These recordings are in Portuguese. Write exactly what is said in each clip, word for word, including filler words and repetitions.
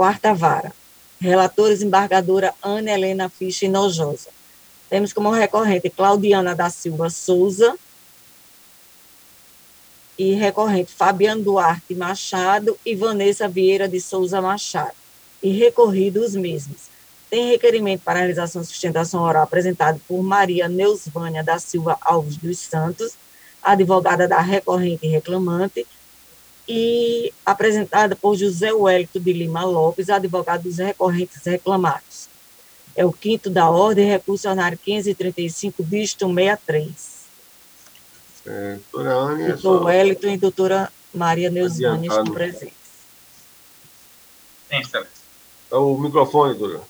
quarta vara. Relatores, embargadora Ana Helena Fischer Hinojosa. Temos como recorrente Claudiana da Silva Souza e recorrente Fabiano Duarte Machado e Vanessa Vieira de Souza Machado. E recorrido os mesmos. Tem requerimento para realização de sustentação oral apresentado por Maria Neusvânia da Silva Alves dos Santos, advogada da recorrente e reclamante, e apresentada por José Wellington de Lima Lopes, advogado dos recorrentes reclamados. É o quinto da ordem, recurso ordinário quinhentos e trinta e cinco, dígito sessenta e três. É, doutora Anne, é Doutor só... Wellington e doutora Maria Neusvânia estão Adiantado. presentes. Sim, excelência. O microfone, doutora.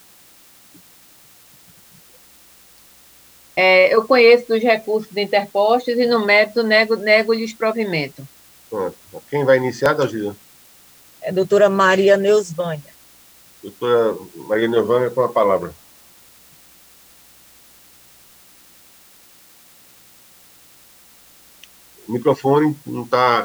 É, eu conheço dos recursos de interpostos e, no mérito, nego, nego-lhes provimento. Pronto. Quem vai iniciar, Dalgida? É doutora Maria Neusvânia. Doutora Maria Neusvânia, com a palavra. O microfone não está...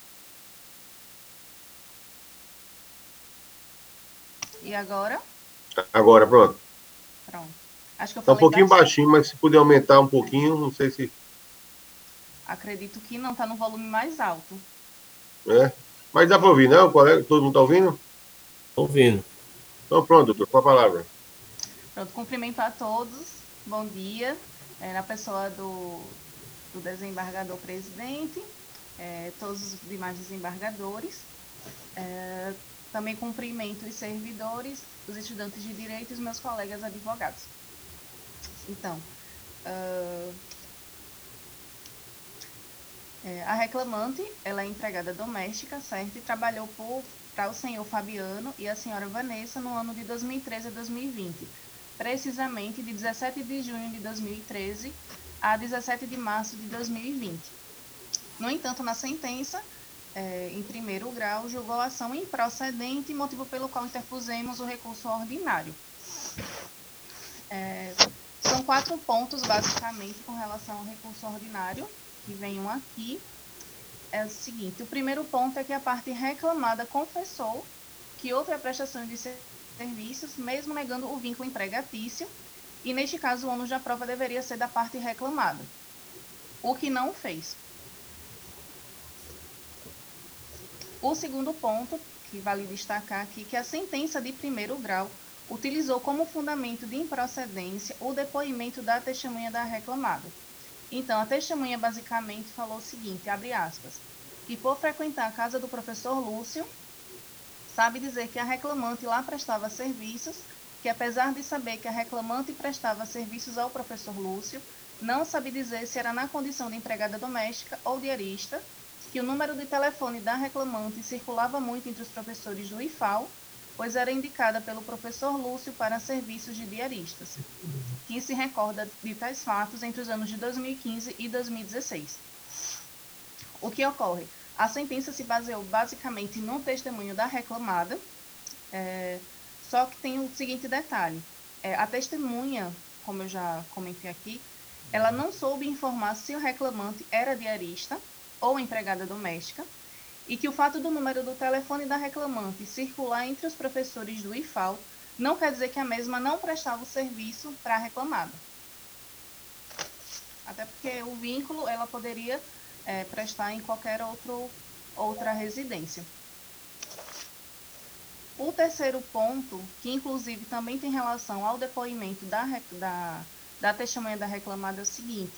E agora? Agora, pronto. Pronto. Acho que eu Está um falei pouquinho baixinho. baixinho, mas se puder aumentar um pouquinho, não sei se... Acredito que não está no volume mais alto. É. Mas dá para ouvir, não, colega? Todo mundo está ouvindo? Estou ouvindo. Então, pronto, doutor, com a palavra. Pronto, cumprimento a todos. Bom dia. É, na pessoa do, do desembargador presidente, é, todos os demais desembargadores. É, também cumprimento os servidores, os estudantes de direito e os meus colegas advogados. Então, uh, é, a reclamante, ela é empregada doméstica, certo? E trabalhou para o senhor Fabiano e a senhora Vanessa no ano de dois mil e treze a dois mil e vinte, precisamente de dezessete de junho de dois mil e treze a dezessete de março de dois mil e vinte. No entanto, na sentença, é, em primeiro grau, julgou a ação improcedente, motivo pelo qual interpusemos o recurso ordinário. É, são quatro pontos, basicamente, com relação ao recurso ordinário, que venham aqui. É o seguinte: o primeiro ponto é que a parte reclamada confessou que houve a prestação de serviços, mesmo negando o vínculo empregatício, e, neste caso, o ônus da prova deveria ser da parte reclamada, o que não fez. O segundo ponto, que vale destacar aqui, que a sentença de primeiro grau utilizou como fundamento de improcedência o depoimento da testemunha da reclamada. Então, a testemunha basicamente falou o seguinte, abre aspas, que por frequentar a casa do professor Lúcio, sabe dizer que a reclamante lá prestava serviços, que apesar de saber que a reclamante prestava serviços ao professor Lúcio, não sabe dizer se era na condição de empregada doméstica ou diarista, que o número de telefone da reclamante circulava muito entre os professores do I F A O, pois era indicada pelo professor Lúcio para serviços de diaristas, que se recorda de tais fatos entre os anos de dois mil e quinze e dois mil e dezesseis. O que ocorre? A sentença se baseou basicamente no testemunho da reclamada, é, só que tem o seguinte detalhe, é, a testemunha, como eu já comentei aqui, ela não soube informar se o reclamante era diarista ou empregada doméstica, e que o fato do número do telefone da reclamante circular entre os professores do I F A O não quer dizer que a mesma não prestava o serviço para a reclamada. Até porque o vínculo ela poderia é, prestar em qualquer outro, outra residência. O terceiro ponto, que inclusive também tem relação ao depoimento da, da, da testemunha da reclamada, é o seguinte.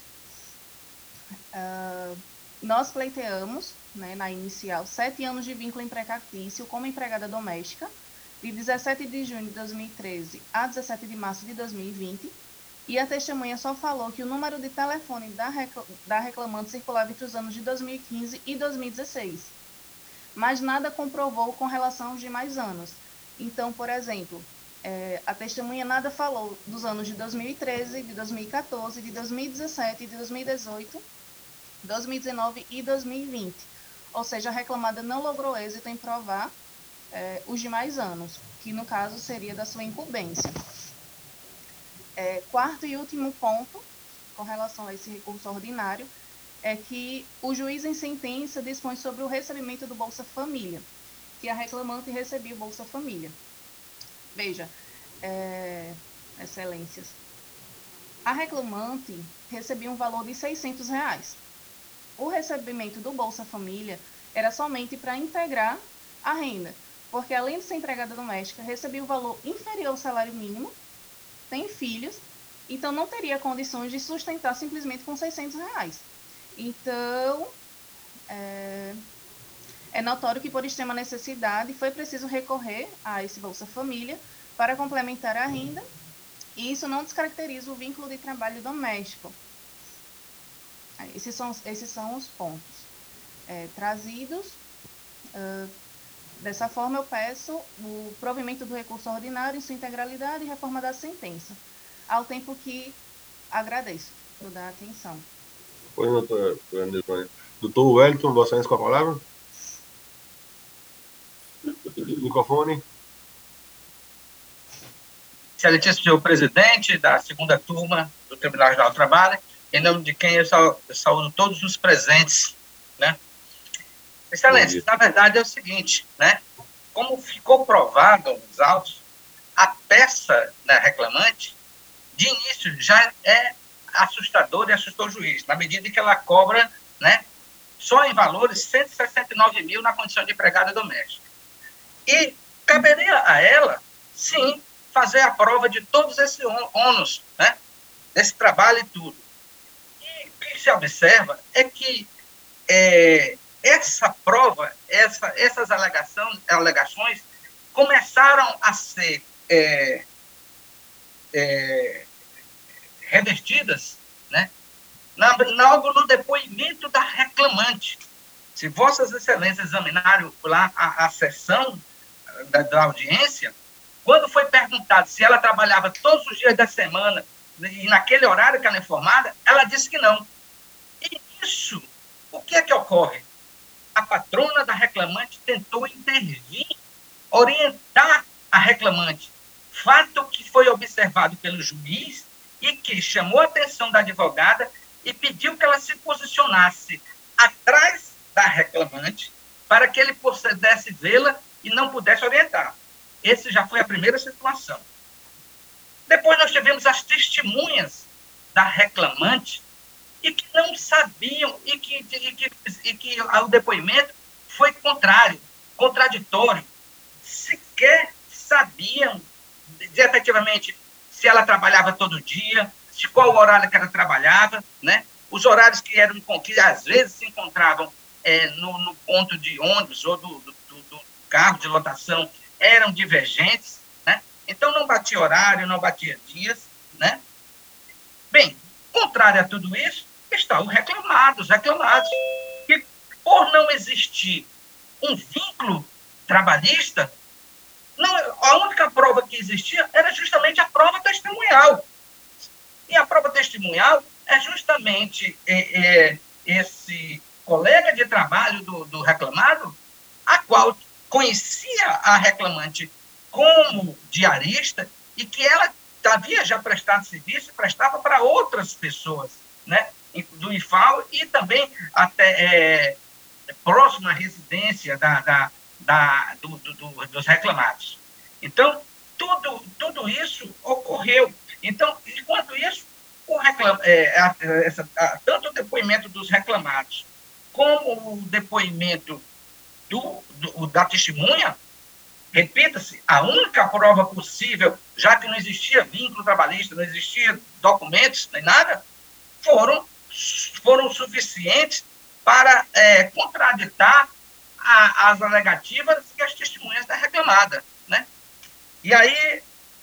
Uh, nós pleiteamos, né, na inicial, sete anos de vínculo empregatício como empregada doméstica, de dezessete de junho de dois mil e treze a dezessete de março de dois mil e vinte, e a testemunha só falou que o número de telefone da, recl da reclamante circulava entre os anos de dois mil e quinze e dois mil e dezesseis, mas nada comprovou com relação aos demais anos. Então, por exemplo, é, a testemunha nada falou dos anos de dois mil e treze, de dois mil e quatorze, de dois mil e dezessete, de dois mil e dezoito, dois mil e dezenove e dois mil e vinte. Ou seja, a reclamada não logrou êxito em provar é, os demais anos, que no caso seria da sua incumbência. É, quarto e último ponto, com relação a esse recurso ordinário, é que o juiz em sentença dispõe sobre o recebimento do Bolsa Família, que a reclamante recebia o Bolsa Família. Veja, é, excelências, a reclamante recebia um valor de seiscentos reais. O recebimento do Bolsa Família era somente para integrar a renda, porque além de ser empregada doméstica, recebia um valor inferior ao salário mínimo, tem filhos, então não teria condições de sustentar simplesmente com seiscentos reais. Então, é, é notório que por extrema necessidade foi preciso recorrer a esse Bolsa Família para complementar a renda, e isso não descaracteriza o vínculo de trabalho doméstico. Esses são, esses são os pontos é, trazidos. Uh, dessa forma, eu peço o provimento do recurso ordinário em sua integralidade e reforma da sentença, ao tempo que agradeço toda a atenção. Oi, doutor Anderson. Doutor Wellington, Vossa Excelência, com a palavra. Microfone. Excelentíssimo senhor presidente da segunda turma do Tribunal Regional do Trabalho, em nome de quem eu saúdo todos os presentes, né? Excelência, na verdade é o seguinte, né? Como ficou provado nos autos, a peça da reclamante, de início, já é assustadora e assustou o juiz, na medida em que ela cobra, né, só em valores cento e sessenta e nove mil na condição de empregada doméstica. E caberia a ela, sim, fazer a prova de todos esses ônus, né, desse trabalho e tudo. E o que se observa é que é, essa prova, essa, essas alegações, alegações começaram a ser é, é, revestidas, né, na, logo no depoimento da reclamante. Se Vossas Excelências examinaram lá a, a sessão da, da audiência, quando foi perguntado se ela trabalhava todos os dias da semana e naquele horário que ela é informada, ela disse que não. E isso, o que é que ocorre? A patrona da reclamante tentou intervir, orientar a reclamante, fato que foi observado pelo juiz e que chamou a atenção da advogada e pediu que ela se posicionasse atrás da reclamante para que ele pudesse vê-la e não pudesse orientar. Essa já foi a primeira situação. Depois nós tivemos as testemunhas da reclamante e que não sabiam e que, e que, e que o depoimento foi contrário, contraditório. Sequer sabiam de, de, efetivamente se ela trabalhava todo dia, de qual horário que ela trabalhava, né? Os horários que eram que às vezes se encontravam é, no, no ponto de ônibus ou do, do, do carro de lotação eram divergentes, né? Então não batia horário, não batia dias, né? Bem, contrário a tudo isso, está o reclamado, os reclamados, que por não existir um vínculo trabalhista, não, a única prova que existia era justamente a prova testemunhal. E a prova testemunhal é justamente é, é, esse colega de trabalho do, do reclamado, a qual conhecia a reclamante como diarista e que ela havia já prestado serviço e prestava para outras pessoas, né, do I F A O e também até é, próximo à residência da, da, da, do, do, dos reclamados. Então, tudo, tudo isso ocorreu. Então, enquanto isso, o reclam, é, a, essa, a, tanto o depoimento dos reclamados como o depoimento do, do, da testemunha, repita-se, a única prova possível, já que não existia vínculo trabalhista, não existia documentos, nem nada, foram, foram suficientes para é, contraditar a, as alegativas e as testemunhas da reclamada, né? E aí,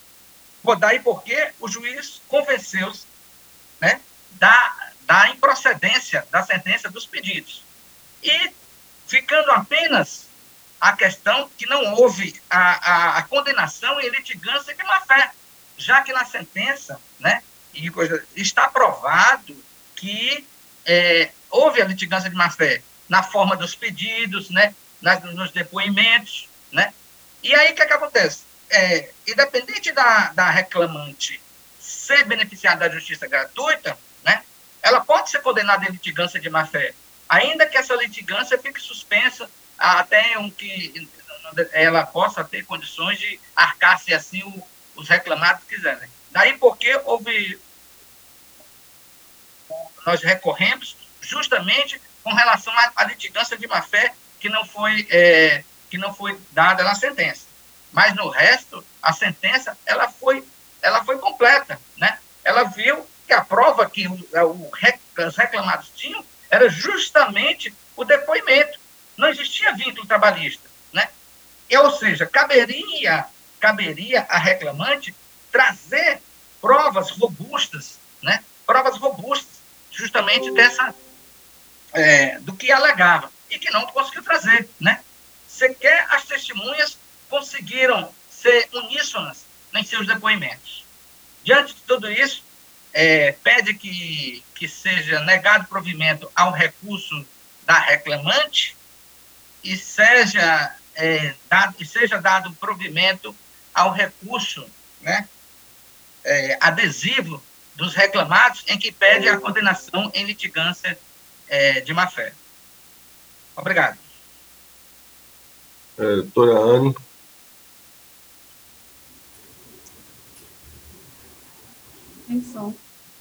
daí porque o juiz convenceu-se, né, da, da improcedência da sentença dos pedidos. E ficando apenas a questão que não houve a, a, a condenação em litigância de má-fé, já que na sentença, né, e coisa, está provado que é, houve a litigância de má-fé na forma dos pedidos, né, nas, nos depoimentos, né? E aí o que, é que acontece? É, independente da, da reclamante ser beneficiada da justiça gratuita, né, ela pode ser condenada em litigância de má-fé, ainda que essa litigância fique suspensa até um que ela possa ter condições de arcar, se assim o, os reclamados quiserem. Daí porque houve, nós recorremos justamente com relação à, à litigância de má-fé que não foi é, que não foi dada na sentença. Mas no resto, a sentença ela foi ela foi completa, né? Ela viu que a prova que o, o, os reclamados tinham era justamente o depoimento. Não existia vínculo trabalhista, né? E, ou seja, caberia, caberia a reclamante trazer provas robustas, né? Provas robustas, justamente dessa, é, do que alegava, e que não conseguiu trazer, né? Sequer as testemunhas conseguiram ser uníssonas em seus depoimentos. Diante de tudo isso, é, pede que, que seja negado provimento ao recurso da reclamante e seja, é, dado, e seja dado provimento ao recurso, né, é, adesivo dos reclamados em que pede a condenação em litigância é, de má-fé. Obrigado. É, doutora Anne. Tem som.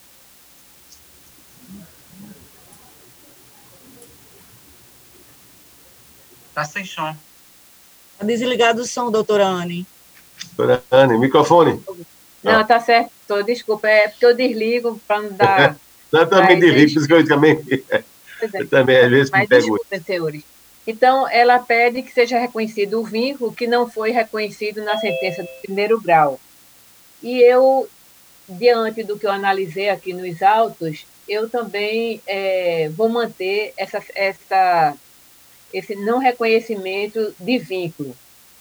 Está sem som. Está desligado o som, doutora Anne. Doutora Anne, microfone. Não, tá certo. Tô, desculpa, é porque eu desligo para não dar... Eu também Mas desligo, eles- por isso que eu também, Pois é. eu também às vezes me Mas pego. desculpem, senhores. Então, ela pede que seja reconhecido o vínculo que não foi reconhecido na sentença de primeiro grau. E eu, diante do que eu analisei aqui nos autos, eu também é, vou manter essa, essa, esse não reconhecimento de vínculo.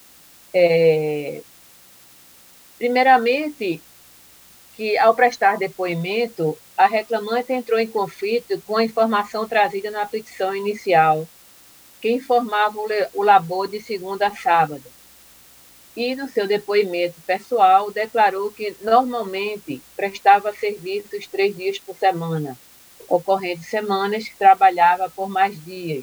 É, primeiramente, que, ao prestar depoimento, a reclamante entrou em conflito com a informação trazida na petição inicial, que informava o labor de segunda a sábado. E, no seu depoimento pessoal, declarou que normalmente prestava serviços três dias por semana, ocorrendo semanas que trabalhava por mais dias,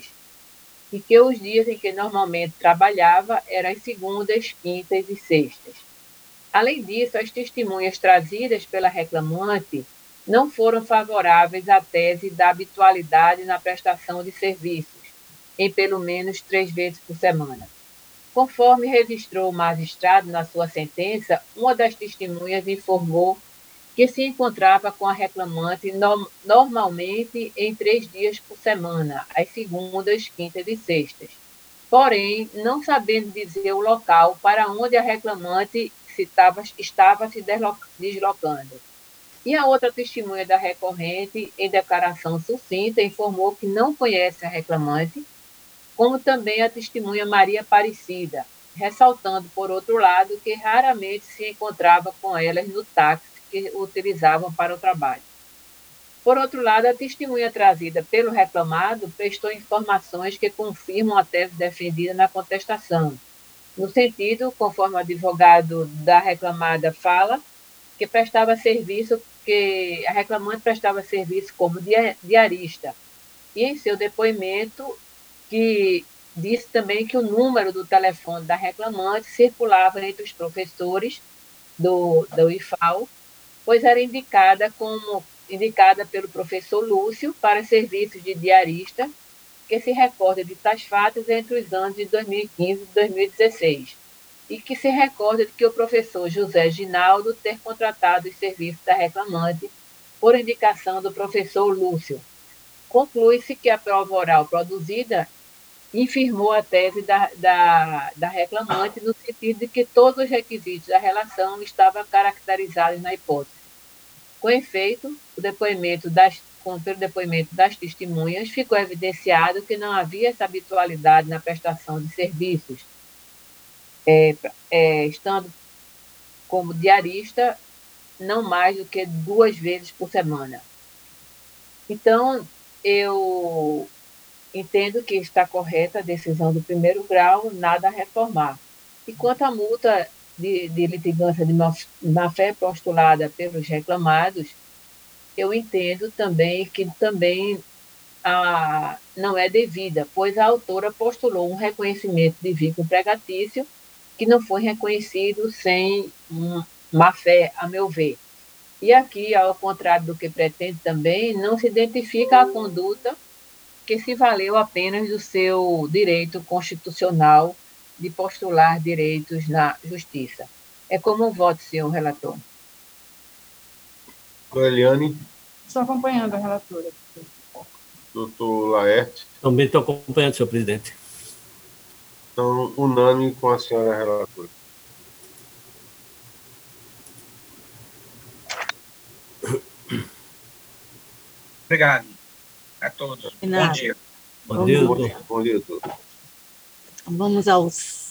e que os dias em que normalmente trabalhava eram as segundas, quintas e sextas. Além disso, as testemunhas trazidas pela reclamante não foram favoráveis à tese da habitualidade na prestação de serviços, em pelo menos três vezes por semana. Conforme registrou o magistrado na sua sentença, uma das testemunhas informou que se encontrava com a reclamante no, normalmente em três dias por semana, às segundas, quintas e sextas. Porém, não sabendo dizer o local para onde a reclamante se tava, estava se deslocando. E a outra testemunha da recorrente, em declaração sucinta, informou que não conhece a reclamante, como também a testemunha Maria Aparecida, ressaltando, por outro lado, que raramente se encontrava com elas no táxi que utilizavam para o trabalho. Por outro lado, a testemunha trazida pelo reclamado prestou informações que confirmam a tese defendida na contestação, no sentido, conforme o advogado da reclamada fala, que prestava serviço, que a reclamante prestava serviço como diarista, e em seu depoimento que disse também que o número do telefone da reclamante circulava entre os professores do, do I F A L, pois era indicada como indicada pelo professor Lúcio para serviços de diarista, que se recorda de tais fatos entre os anos de dois mil e quinze e dois mil e dezesseis, e que se recorda de que o professor José Ginaldo ter contratado os serviços da reclamante por indicação do professor Lúcio. Conclui-se que a prova oral produzida infirmou a tese da, da, da reclamante no sentido de que todos os requisitos da relação estavam caracterizados na hipótese. Com efeito, o depoimento das, com, pelo depoimento das testemunhas, ficou evidenciado que não havia essa habitualidade na prestação de serviços, é, é, estando como diarista não mais do que duas vezes por semana. Então, eu entendo que está correta a decisão do primeiro grau, nada a reformar. E quanto à multa de, de litigância de má-fé postulada pelos reclamados, eu entendo também que também a, não é devida, pois a autora postulou um reconhecimento de vínculo empregatício que não foi reconhecido sem um, má-fé, a meu ver. E aqui, ao contrário do que pretende também, não se identifica a conduta que se valeu apenas do seu direito constitucional de postular direitos na justiça. É como o voto, senhor relator. Eliane, Estou acompanhando a relatora. doutor Laerte. Também estou acompanhando, senhor presidente. Então, unânime com a senhora relatora. Obrigado a todos. Bom dia. Bom dia, Bom doutor. dia, bom dia a todos. Vamos aos